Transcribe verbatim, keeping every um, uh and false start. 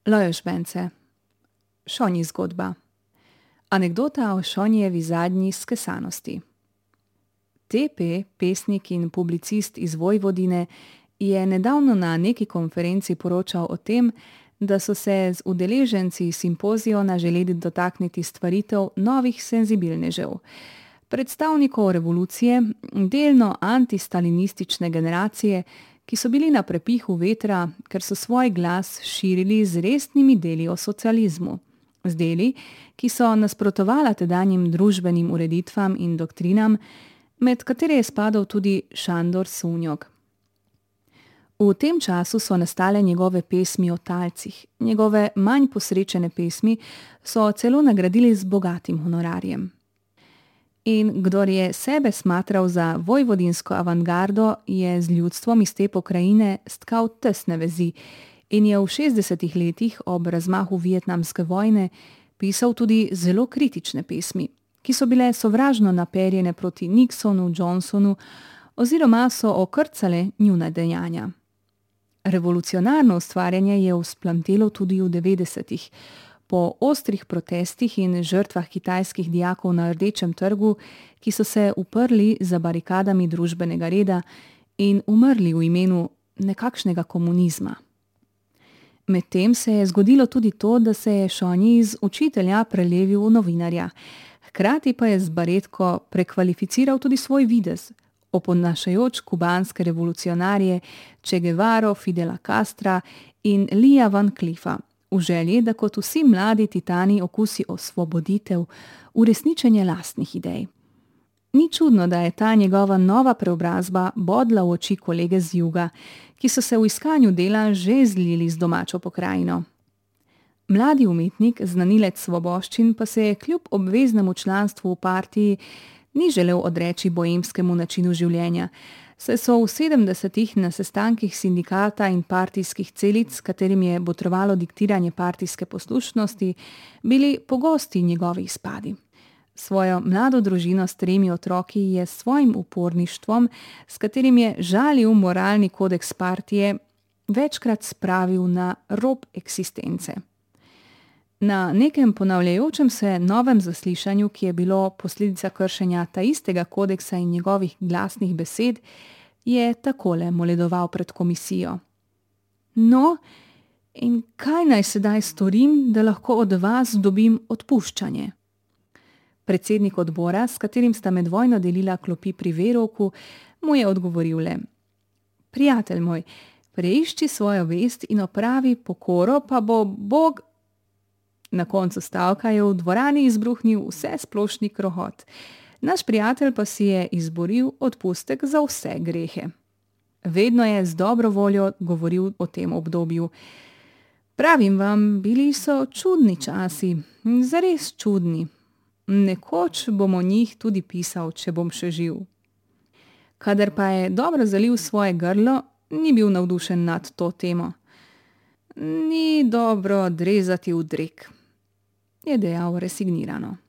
Lajos Bence. Šonji zgodba. Anekdota o Šonjevi zadnji skesanosti. T P, pesnik in publicist iz Vojvodine, je nedavno na neki konferenci poročal o tem, da so se z udeleženci simpozijona želeli dotakniti stvaritev novih senzibilnežev, predstavnikov revolucije, delno antistalinistične generacije, ki so bili na prepihu vetra, ker so svoj glas širili z resnimi deli o socializmu. Z deli, ki so nasprotovala tedanjim družbenim ureditvam in doktrinam, med katere je spadal tudi Šandor Sunjog. V tem času so nastale njegove pesmi o talcih, njegove manj posrečene pesmi so celo nagradili z bogatim honorarjem. In kdor je sebe smatral za vojvodinsko avantgardo, je z ljudstvom iz te pokrajine stkal tesne vezi in je v šestdesetih letih ob razmahu vietnamske vojne pisal tudi zelo kritične pesmi, ki so bile sovražno naperjene proti Nixonu, Johnsonu oziroma so okrcale njuna dejanja. Revolucionarno ustvarjanje je vzplamtelo tudi v devetdesetih, po ostrih protestih in žrtvah kitajskih dijakov na Rdečem trgu, ki so se uprli za barikadami družbenega reda in umrli v imenu nekakšnega komunizma. Medtem se je zgodilo tudi to, da se je Šonji iz učitelja prelevil v novinarja, hkrati pa je z baretko prekvalificiral tudi svoj videz, oponašajoč kubanske revolucionarje Che Guevaro, Fidela Castra in Leeja Van Cliffa, v želji, da kot vsi mladi titani okusi osvoboditev, uresničenje lastnih idej. Ni čudno, da je ta njegova nova preobrazba bodla v oči kolege z juga, ki so se v iskanju dela že zlili z domačo pokrajino. Mladi umetnik, znanilec svoboščin, pa se je kljub obveznemu članstvu v partiji ni želel odreči boemskemu načinu življenja, saj so v sedemdesetih na sestankih sindikata in partijskih celic, katerim je botrovalo diktiranje partijske poslušnosti, bili pogosti njegovi izpadi. Svojo mlado družino s tremi otroki je s svojim uporništvom, s katerim je žalil moralni kodeks partije, večkrat spravil na rob eksistence. Na nekem ponavljajočem se novem zaslišanju, ki je bilo posledica kršenja taistega kodeksa in njegovih glasnih besed, je takole moledoval pred komisijo. No, in kaj naj sedaj storim, da lahko od vas dobim odpuščanje? Predsednik odbora, s katerim sta med vojno delila klopi pri Verovku, mu je odgovoril le: Prijatelj moj, preišči svojo vest in opravi pokoro, pa bo Bog... Na koncu stavka je v dvorani izbruhnil vse splošni krohot. Naš prijatelj pa si je izboril odpustek za vse grehe. Vedno je z dobro voljo govoril o tem obdobju. Pravim vam, bili so čudni časi, zares čudni. Nekoč bom o njih tudi pisal, če bom še živ. Kadar pa je dobro zalil svoje grlo, ni bil navdušen nad to temo. Ni dobro drezati v drek, je dejal resignirano.